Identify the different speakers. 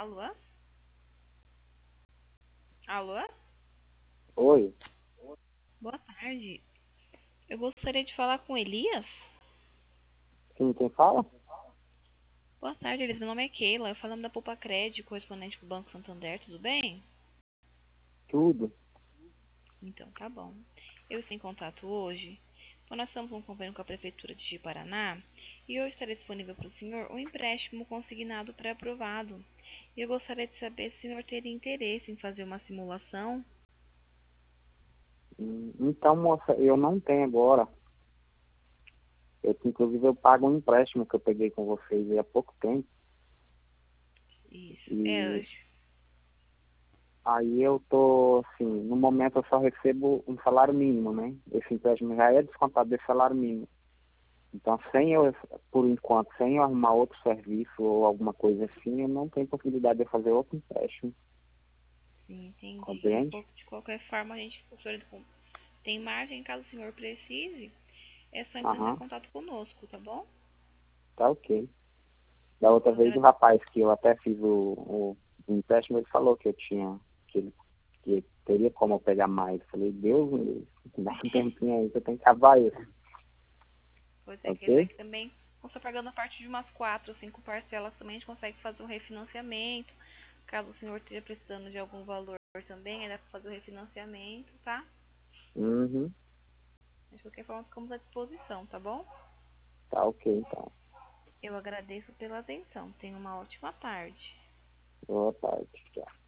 Speaker 1: Alô? Alô?
Speaker 2: Oi,
Speaker 1: Boa tarde. Eu gostaria de falar com Elias.
Speaker 2: quem fala?
Speaker 1: Boa tarde, Elias. Meu nome é Keila. Eu falo da Poupa Crédito, correspondente do Banco Santander. Tudo bem?
Speaker 2: Tudo.
Speaker 1: Então, tá bom. Eu estou em contato hoje, pois nós estamos convênio com a Prefeitura de Paraná e hoje estarei disponível para o senhor um empréstimo consignado pré-aprovado. E eu gostaria de saber se o senhor teria interesse em fazer uma simulação.
Speaker 2: Então, moça, eu não tenho agora. Inclusive, eu pago um empréstimo que eu peguei com vocês aí há pouco tempo.
Speaker 1: Isso.
Speaker 2: E aí eu tô, assim, no momento eu só recebo um salário mínimo, né? Esse empréstimo já é descontado desse salário mínimo. Então, por enquanto, sem eu arrumar outro serviço ou alguma coisa assim, eu não tenho possibilidade de fazer outro empréstimo.
Speaker 1: Sim, entendi.
Speaker 2: Compreende?
Speaker 1: De qualquer forma, o senhor tem margem caso o senhor precise. É só entrar em
Speaker 2: Aham,
Speaker 1: contato conosco, tá bom?
Speaker 2: tá ok. Da outra
Speaker 1: Eu
Speaker 2: vez, o
Speaker 1: agradeço.
Speaker 2: rapaz que eu até fiz o empréstimo, ele falou que eu tinha, que teria como eu pegar mais. Eu falei, Deus, me livre, dá um tempinho aí, que eu tenho que acabar isso,
Speaker 1: Pois é, quer dizer
Speaker 2: ok?
Speaker 1: que também, você pagando a partir de umas 4 ou 5 parcelas, também a gente consegue fazer um refinanciamento. Caso o senhor esteja precisando de algum valor também, aí dá pra fazer o refinanciamento, tá?
Speaker 2: Uhum,
Speaker 1: Mas de qualquer forma, ficamos à disposição, tá bom?
Speaker 2: tá ok, então.
Speaker 1: Eu agradeço pela atenção. Tenha uma ótima tarde.
Speaker 2: Boa tarde, tchau.